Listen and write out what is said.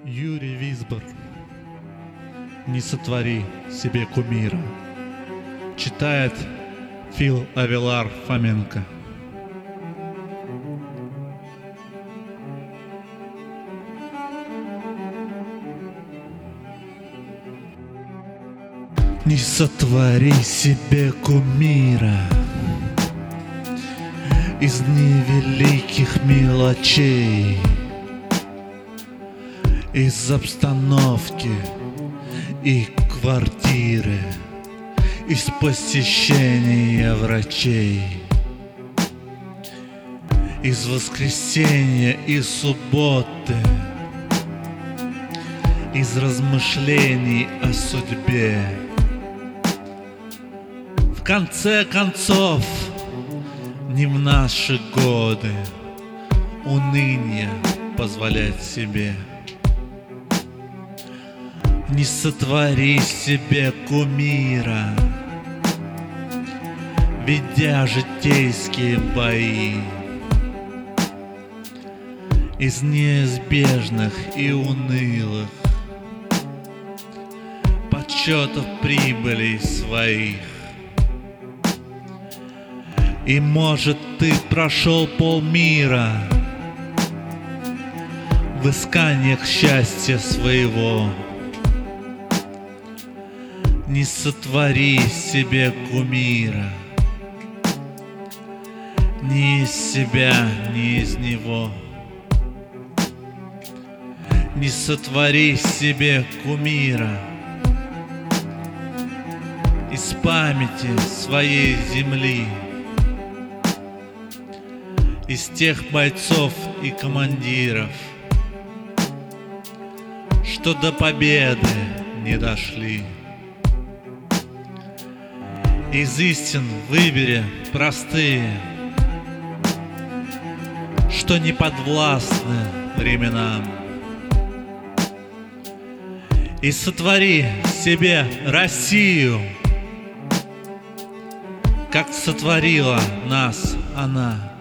Юрий Висбор. Не сотвори себе кумира. Читает Фил Авилар Фоменко. Не сотвори себе кумира из невеликих мелочей, из обстановки и квартиры, из посещения врачей, из воскресенья и субботы, из размышлений о судьбе. В конце концов, не в наши годы уныние позволять себе. Не сотвори себе кумира, ведя житейские бои из неизбежных и унылых подсчетов прибылей своих. И может ты прошел полмира в исканиях счастья своего. Не сотвори себе кумира ни из себя, ни из него. Не сотвори себе кумира из памяти своей земли, из тех бойцов и командиров, что до победы не дошли. Из истин выбери простые, что не подвластны временам. И сотвори себе Россию, как сотворила нас она.